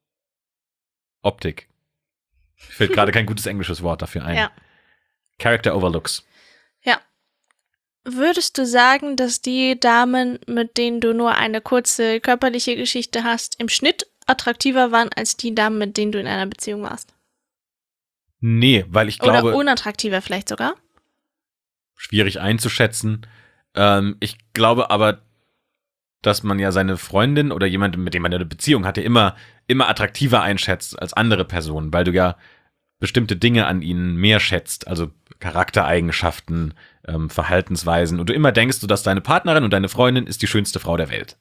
Optik. Mir fällt gerade kein gutes englisches Wort dafür ein. Ja. Character over Looks. Ja. Würdest du sagen, dass die Damen, mit denen du nur eine kurze körperliche Geschichte hast, im Schnitt attraktiver waren als die Damen, mit denen du in einer Beziehung warst? Nee, weil ich glaube... Oder unattraktiver vielleicht sogar? Schwierig einzuschätzen. Ähm, ich glaube aber, dass man ja seine Freundin oder jemanden, mit dem man eine Beziehung hatte, immer, immer attraktiver einschätzt als andere Personen, weil du ja bestimmte Dinge an ihnen mehr schätzt, also Charaktereigenschaften, ähm, Verhaltensweisen, und du immer denkst, du, dass deine Partnerin und deine Freundin ist die schönste Frau der Welt.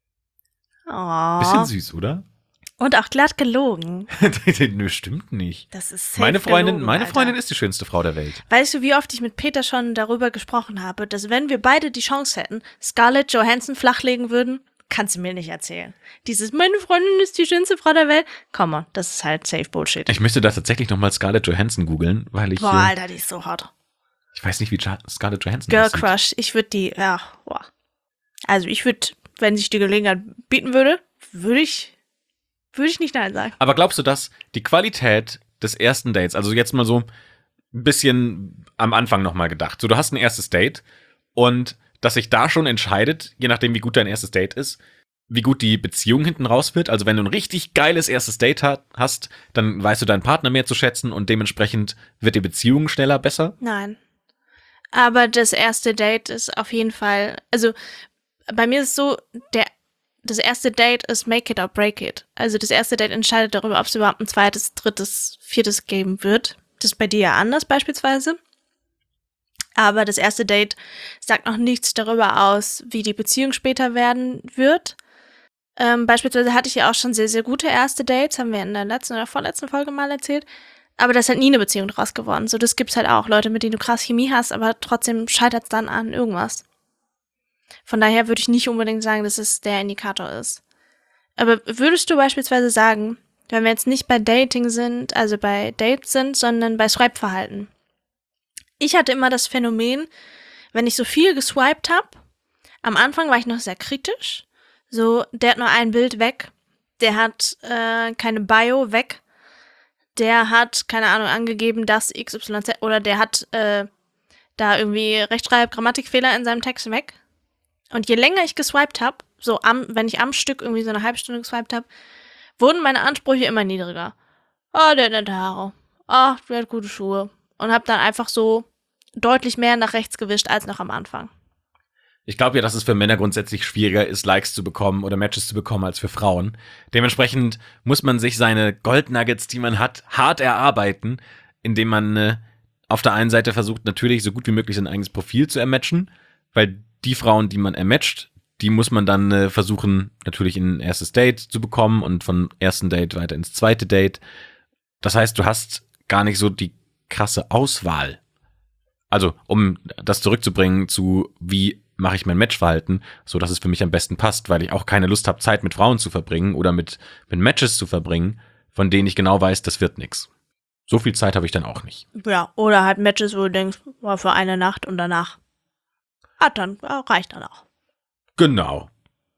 Oh. Bisschen süß, oder? Und auch glatt gelogen. Nö, stimmt nicht. Das ist safe Meine Freundin, gelogen, meine Alter. Freundin ist die schönste Frau der Welt. Weißt du, wie oft ich mit Peter schon darüber gesprochen habe, dass wenn wir beide die Chance hätten, Scarlett Johansson flachlegen würden? Kannst du mir nicht erzählen. Dieses, meine Freundin ist die schönste Frau der Welt. Komm on, das ist halt safe Bullshit. Ich möchte da tatsächlich nochmal Scarlett Johansson googeln, weil ich... Boah, äh, Alter, die ist so hot. Ich weiß nicht, wie Ja- Scarlett Johansson Girl aussieht. Crush, ich würde die, ja, boah. Also ich würde, wenn sich die Gelegenheit bieten würde, würde ich, würde ich nicht nein sagen. Aber glaubst du, dass die Qualität des ersten Dates, also jetzt mal so ein bisschen am Anfang nochmal gedacht, so du hast ein erstes Date und dass sich da schon entscheidet, je nachdem wie gut dein erstes Date ist, wie gut die Beziehung hinten raus wird. Also wenn du ein richtig geiles erstes Date ha- hast, dann weißt du deinen Partner mehr zu schätzen und dementsprechend wird die Beziehung schneller besser. Nein. Aber das erste Date ist auf jeden Fall, also bei mir ist es so, der, das erste Date ist make it or break it. Also das erste Date entscheidet darüber, ob es überhaupt ein zweites, drittes, viertes geben wird. Das ist bei dir ja anders beispielsweise. Aber das erste Date sagt noch nichts darüber aus, wie die Beziehung später werden wird. Ähm, beispielsweise hatte ich ja auch schon sehr, sehr gute erste Dates, haben wir in der letzten oder vorletzten Folge mal erzählt. Aber da ist halt nie eine Beziehung draus geworden. So, das gibt's halt auch. Leute, mit denen du krass Chemie hast, aber trotzdem scheitert's dann an irgendwas. Von daher würde ich nicht unbedingt sagen, dass es der Indikator ist. Aber würdest du beispielsweise sagen, wenn wir jetzt nicht bei Dating sind, also bei Dates sind, sondern bei Swipe-Verhalten. Ich hatte immer das Phänomen, wenn ich so viel geswiped habe, am Anfang war ich noch sehr kritisch. So, der hat nur ein Bild weg, der hat äh, keine Bio weg, der hat, keine Ahnung, angegeben, dass X Y Z, oder der hat äh, da irgendwie Rechtschreib-, Grammatikfehler in seinem Text weg. Und je länger ich geswiped habe, so am, wenn ich am Stück irgendwie so eine halbe Stunde geswiped habe, wurden meine Ansprüche immer niedriger. Oh, der hat nette Haare. Oh, der hat gute Schuhe. Und habe dann einfach so deutlich mehr nach rechts gewischt als noch am Anfang. Ich glaube ja, dass es für Männer grundsätzlich schwieriger ist, Likes zu bekommen oder Matches zu bekommen als für Frauen. Dementsprechend muss man sich seine Goldnuggets, die man hat, hart erarbeiten, indem man äh, auf der einen Seite versucht, natürlich so gut wie möglich sein eigenes Profil zu ermatchen, weil die Frauen, die man ermatcht, die muss man dann äh, versuchen, natürlich in ein erstes Date zu bekommen und von ersten Date weiter ins zweite Date. Das heißt, du hast gar nicht so die krasse Auswahl. Also, um das zurückzubringen zu, wie mache ich mein Matchverhalten, so dass es für mich am besten passt, weil ich auch keine Lust habe, Zeit mit Frauen zu verbringen oder mit, mit Matches zu verbringen, von denen ich genau weiß, das wird nix. So viel Zeit habe ich dann auch nicht. Ja, oder halt Matches, wo du denkst, war für eine Nacht und danach. Ah, dann ja, reicht dann auch. Genau.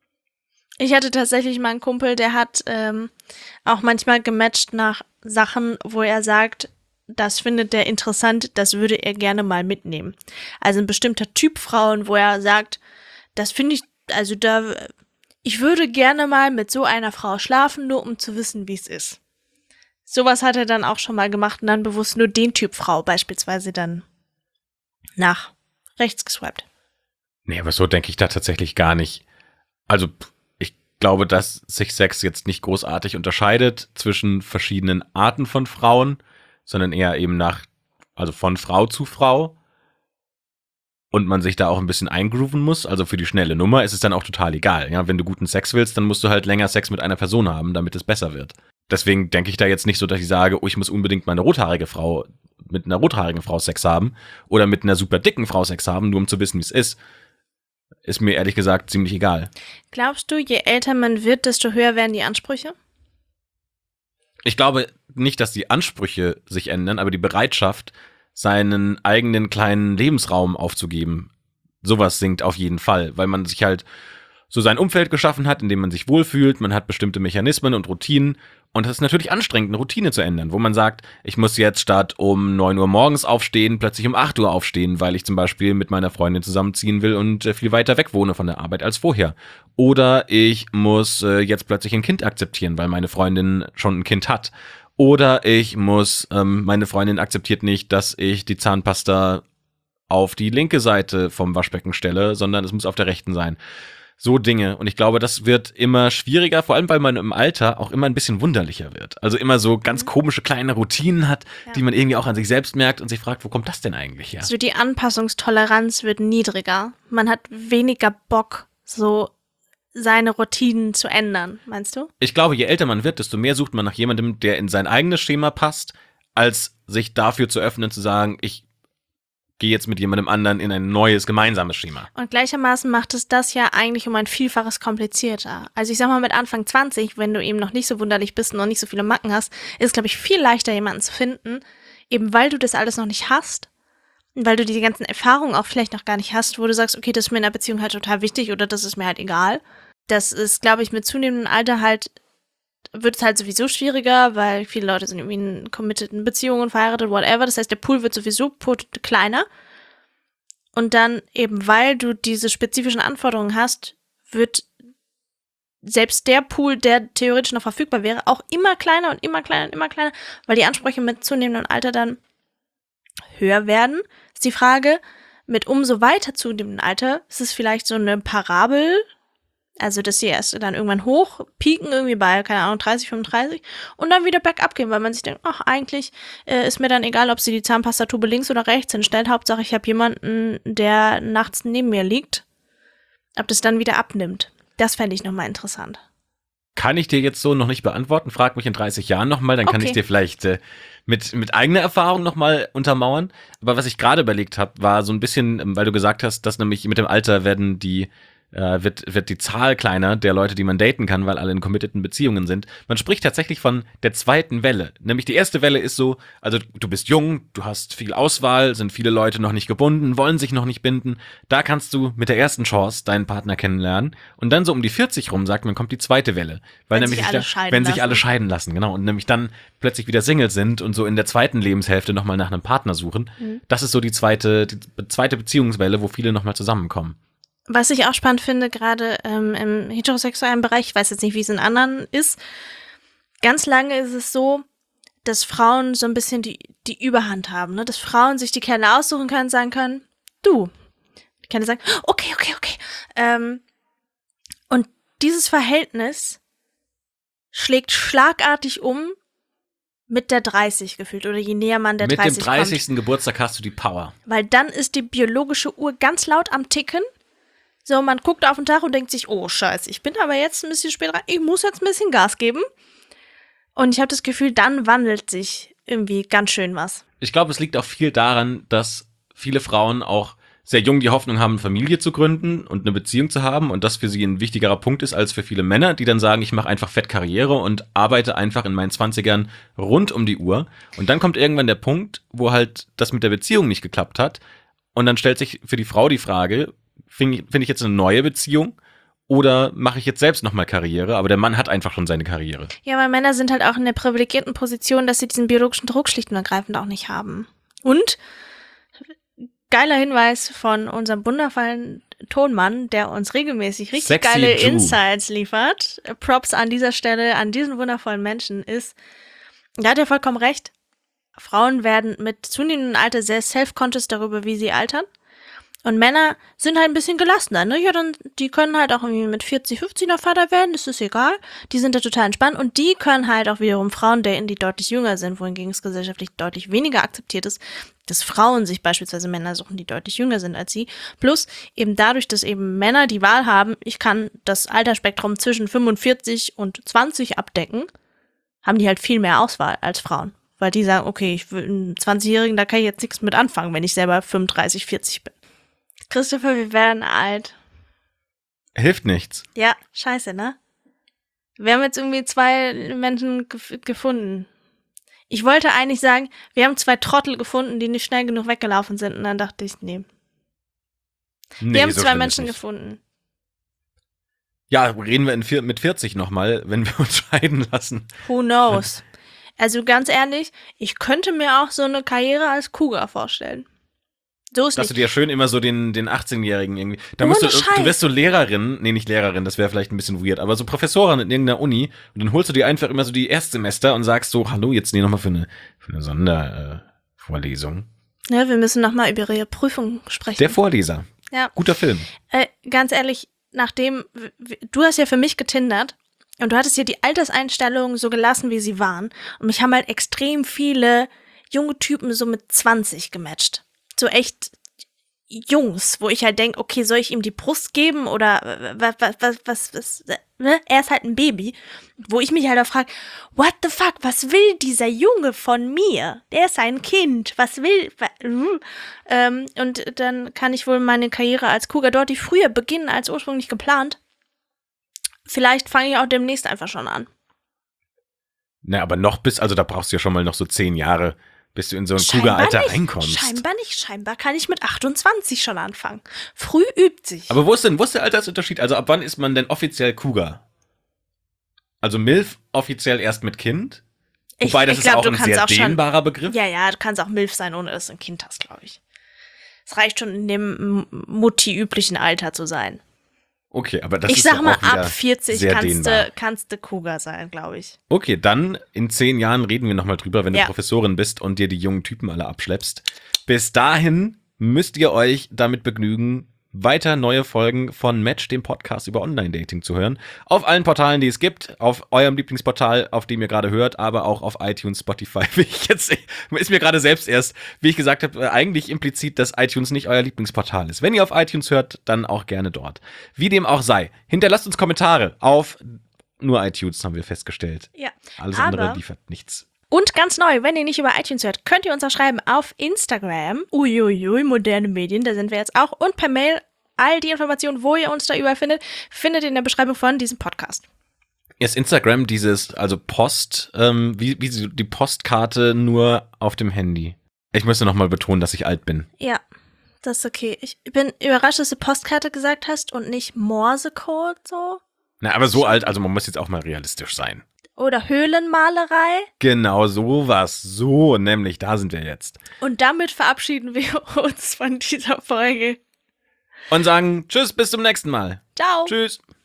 Ich hatte tatsächlich mal einen Kumpel, der hat ähm, auch manchmal gematcht nach Sachen, wo er sagt, das findet er interessant, das würde er gerne mal mitnehmen. Also ein bestimmter Typ Frauen, wo er sagt, das finde ich, also da, ich würde gerne mal mit so einer Frau schlafen, nur um zu wissen, wie es ist. Sowas hat er dann auch schon mal gemacht und dann bewusst nur den Typ Frau beispielsweise dann nach rechts geswiped. Nee, aber so denke ich da tatsächlich gar nicht. Also, ich glaube, dass sich Sex jetzt nicht großartig unterscheidet zwischen verschiedenen Arten von Frauen, sondern eher eben nach, also von Frau zu Frau. Und man sich da auch ein bisschen eingrooven muss. Also für die schnelle Nummer ist es dann auch total egal. Ja, wenn du guten Sex willst, dann musst du halt länger Sex mit einer Person haben, damit es besser wird. Deswegen denke ich da jetzt nicht so, dass ich sage, oh, ich muss unbedingt mal eine rothaarige Frau, mit einer rothaarigen Frau Sex haben oder mit einer super dicken Frau Sex haben, nur um zu wissen, wie es ist. Ist mir ehrlich gesagt ziemlich egal. Glaubst du, je älter man wird, desto höher werden die Ansprüche? Ich glaube nicht, dass die Ansprüche sich ändern, aber die Bereitschaft, seinen eigenen kleinen Lebensraum aufzugeben, sowas sinkt auf jeden Fall, weil man sich halt so sein Umfeld geschaffen hat, in dem man sich wohlfühlt, man hat bestimmte Mechanismen und Routinen und es ist natürlich anstrengend, eine Routine zu ändern, wo man sagt, ich muss jetzt statt um neun Uhr morgens aufstehen, plötzlich um acht Uhr aufstehen, weil ich zum Beispiel mit meiner Freundin zusammenziehen will und viel weiter weg wohne von der Arbeit als vorher. Oder ich muss jetzt plötzlich ein Kind akzeptieren, weil meine Freundin schon ein Kind hat. Oder ich muss, ähm, meine Freundin akzeptiert nicht, dass ich die Zahnpasta auf die linke Seite vom Waschbecken stelle, sondern es muss auf der rechten sein. So Dinge. Und ich glaube, das wird immer schwieriger, vor allem, weil man im Alter auch immer ein bisschen wunderlicher wird. Also immer so ganz komische kleine Routinen hat, Ja. die man irgendwie auch an sich selbst merkt und sich fragt, wo kommt das denn eigentlich her? So die Anpassungstoleranz wird niedriger. Man hat weniger Bock, so seine Routinen zu ändern, meinst du? Ich glaube, je älter man wird, desto mehr sucht man nach jemandem, der in sein eigenes Schema passt, als sich dafür zu öffnen, zu sagen, ich gehe jetzt mit jemandem anderen in ein neues, gemeinsames Schema. Und gleichermaßen macht es das ja eigentlich um ein Vielfaches komplizierter. Also ich sag mal, mit Anfang zwanzig, wenn du eben noch nicht so wunderlich bist und noch nicht so viele Macken hast, ist es, glaube ich, viel leichter, jemanden zu finden, eben weil du das alles noch nicht hast, weil du die ganzen Erfahrungen auch vielleicht noch gar nicht hast, wo du sagst, okay, das ist mir in einer Beziehung halt total wichtig oder das ist mir halt egal. Das ist, glaube ich, mit zunehmendem Alter halt, wird es halt sowieso schwieriger, weil viele Leute sind irgendwie in committeden Beziehungen, verheiratet, whatever. Das heißt, der Pool wird sowieso pot- kleiner. Und dann eben, weil du diese spezifischen Anforderungen hast, wird selbst der Pool, der theoretisch noch verfügbar wäre, auch immer kleiner und immer kleiner und immer kleiner, weil die Ansprüche mit zunehmendem Alter dann höher werden. Ist die Frage, mit umso weiter zunehmendem Alter, ist es vielleicht so eine Parabel, also dass sie erst dann irgendwann hoch pieken, irgendwie bei, keine Ahnung, dreißig, fünfunddreißig und dann wieder bergab gehen, weil man sich denkt, ach, eigentlich äh, ist mir dann egal, ob sie die Zahnpastatube links oder rechts hinstellt. Hauptsache, ich habe jemanden, der nachts neben mir liegt. Ob das dann wieder abnimmt. Das fände ich nochmal interessant. Kann ich dir jetzt so noch nicht beantworten. Frag mich in dreißig Jahren nochmal, dann kann Okay. ich dir vielleicht äh, mit, mit eigener Erfahrung nochmal untermauern. Aber was ich gerade überlegt habe, war so ein bisschen, ähm, weil du gesagt hast, dass nämlich mit dem Alter werden die äh, wird, wird die Zahl kleiner der Leute, die man daten kann, weil alle in committeden Beziehungen sind. Man spricht tatsächlich von der zweiten Welle. Nämlich die erste Welle ist so, also du bist jung, du hast viel Auswahl, sind viele Leute noch nicht gebunden, wollen sich noch nicht binden. Da kannst du mit der ersten Chance deinen Partner kennenlernen. Und dann so um die vierzig rum, sagt man, kommt die zweite Welle. Weil Wenn nämlich sich alle da, scheiden wenn sich lassen. alle scheiden lassen, genau. Und nämlich dann plötzlich wieder Single sind und so in der zweiten Lebenshälfte nochmal nach einem Partner suchen. Mhm. Das ist so die zweite, die zweite Beziehungswelle, wo viele nochmal zusammenkommen. Was ich auch spannend finde, gerade ähm, im heterosexuellen Bereich, ich weiß jetzt nicht, wie es in anderen ist, ganz lange ist es so, dass Frauen so ein bisschen die, die Überhand haben, ne? Dass Frauen sich die Kerle aussuchen können, sagen können, du. Die Kerle sagen, okay, okay, okay. Ähm, und dieses Verhältnis schlägt schlagartig um mit der dreißig gefühlt oder je näher man der Mit dem dreißig kommt. dreißigsten Geburtstag hast du die Power. Weil dann ist die biologische Uhr ganz laut am Ticken. So, man guckt auf den Tag und denkt sich, oh Scheiße, ich bin aber jetzt ein bisschen spät dran, ich muss jetzt ein bisschen Gas geben. Und ich habe das Gefühl, dann wandelt sich irgendwie ganz schön was. Ich glaube, es liegt auch viel daran, dass viele Frauen auch sehr jung die Hoffnung haben, Familie zu gründen und eine Beziehung zu haben und das für sie ein wichtigerer Punkt ist als für viele Männer, die dann sagen, ich mache einfach fett Karriere und arbeite einfach in meinen zwanzigern rund um die Uhr. Und dann kommt irgendwann der Punkt, wo halt das mit der Beziehung nicht geklappt hat. Und dann stellt sich für die Frau die Frage, finde ich, find ich jetzt eine neue Beziehung oder mache ich jetzt selbst nochmal Karriere? Aber der Mann hat einfach schon seine Karriere. Ja, weil Männer sind halt auch in der privilegierten Position, dass sie diesen biologischen Druck schlicht und ergreifend auch nicht haben. Und geiler Hinweis von unserem wundervollen Tonmann, der uns regelmäßig richtig Sexy geile Drew. Insights liefert. Props an dieser Stelle an diesen wundervollen Menschen ist, da hat er vollkommen recht. Frauen werden mit zunehmendem Alter sehr self-conscious darüber, wie sie altern. Und Männer sind halt ein bisschen gelassener, ne? Ja, dann, die können halt auch irgendwie mit vierzig, fünfzig noch Vater werden, das ist egal. Die sind da total entspannt und die können halt auch wiederum Frauen daten, die deutlich jünger sind, wohingegen es gesellschaftlich deutlich weniger akzeptiert ist, dass Frauen sich beispielsweise Männer suchen, die deutlich jünger sind als sie. Plus eben dadurch, dass eben Männer die Wahl haben, ich kann das Altersspektrum zwischen fünfundvierzig und zwanzig abdecken, haben die halt viel mehr Auswahl als Frauen. Weil die sagen, okay, ich will einen zwanzigjährigen, da kann ich jetzt nichts mit anfangen, wenn ich selber fünfunddreißig, vierzig bin. Christopher, wir werden alt. Hilft nichts. Ja, scheiße, ne? Wir haben jetzt irgendwie zwei Menschen gef- gefunden. Ich wollte eigentlich sagen, wir haben zwei Trottel gefunden, die nicht schnell genug weggelaufen sind. Und dann dachte ich, nee. Nee, wir haben so zwei schlimm ist Menschen nicht. gefunden. Ja, reden wir in vier, mit vierzig nochmal, wenn wir uns scheiden lassen. Who knows? Also ganz ehrlich, ich könnte mir auch so eine Karriere als Cougar vorstellen. So ist Dass nicht. du dir schön immer so den, den achtzehnjährigen irgendwie. Da musst du, Ohne Scheiß. du wirst so Lehrerin, nee, nicht Lehrerin, das wäre vielleicht ein bisschen weird, aber so Professorin in irgendeiner Uni und dann holst du dir einfach immer so die Erstsemester und sagst so, hallo, jetzt nee, nochmal für eine, für eine Sondervorlesung. Ja, wir müssen nochmal über ihre Prüfung sprechen. Der Vorleser. Ja. Guter Film. Äh, ganz ehrlich, nachdem, w- w- du hast ja für mich getindert und du hattest ja die Alterseinstellungen so gelassen, wie sie waren. Und mich haben halt extrem viele junge Typen so mit zwanzig gematcht. So echt Jungs, wo ich halt denke, okay, soll ich ihm die Brust geben oder was, was, was, was, was, ne? Er ist halt ein Baby. Wo ich mich halt auch frage, what the fuck, was will dieser Junge von mir? Der ist ein Kind, was will, wa, hm? ähm, und dann kann ich wohl meine Karriere als Cougar Dorty früher beginnen als ursprünglich geplant. Vielleicht fange ich auch demnächst einfach schon an. Na, aber noch bis, also da brauchst du ja schon mal noch so zehn Jahre, bis du in so ein Scheinbar Cougar-Alter nicht. reinkommst. Scheinbar nicht. Scheinbar kann ich mit achtundzwanzig schon anfangen. Früh übt sich. Aber wo ist denn, wo ist der Altersunterschied? Also ab wann ist man denn offiziell Cougar? Also MILF offiziell erst mit Kind? Ich- Wobei, das ich ist glaub, auch du ein kannst sehr auch schon- dehnbarer Begriff. Ja, ja, du kannst auch MILF sein, ohne dass du ein Kind hast, glaube ich. Es reicht schon, in dem Mutti-üblichen Alter zu sein. Okay, aber das ich ist sag ja mal, auch wieder ab vierzig sehr kannst dehnbar. du, kannst du Cougar sein, glaube ich. Okay, dann in zehn Jahren reden wir nochmal drüber, wenn du Ja. Professorin bist und dir die jungen Typen alle abschleppst. Bis dahin müsst ihr euch damit begnügen, weiter neue Folgen von Match, dem Podcast über Online-Dating, zu hören. Auf allen Portalen, die es gibt, auf eurem Lieblingsportal, auf dem ihr gerade hört, aber auch auf iTunes, Spotify. Wie ich jetzt, ist mir gerade selbst erst, wie ich gesagt habe, eigentlich implizit, dass iTunes nicht euer Lieblingsportal ist. Wenn ihr auf iTunes hört, dann auch gerne dort. Wie dem auch sei, hinterlasst uns Kommentare auf nur iTunes, haben wir festgestellt. Ja. Alles Aber- andere liefert nichts. Und ganz neu, wenn ihr nicht über iTunes hört, könnt ihr uns auch schreiben auf Instagram. Uiuiui, moderne Medien, da sind wir jetzt auch. Und per Mail. All die Informationen, wo ihr uns da überall findet, findet ihr in der Beschreibung von diesem Podcast. Ist Instagram dieses, also Post, ähm, wie, wie so die Postkarte nur auf dem Handy? Ich müsste nochmal betonen, dass ich alt bin. Ja, das ist okay. Ich bin überrascht, dass du Postkarte gesagt hast und nicht Morsecode so. Na, aber so alt, also man muss jetzt auch mal realistisch sein. Oder Höhlenmalerei. Genau, sowas. So, nämlich, da sind wir jetzt. Und damit verabschieden wir uns von dieser Folge. Und sagen Tschüss, bis zum nächsten Mal. Ciao. Tschüss.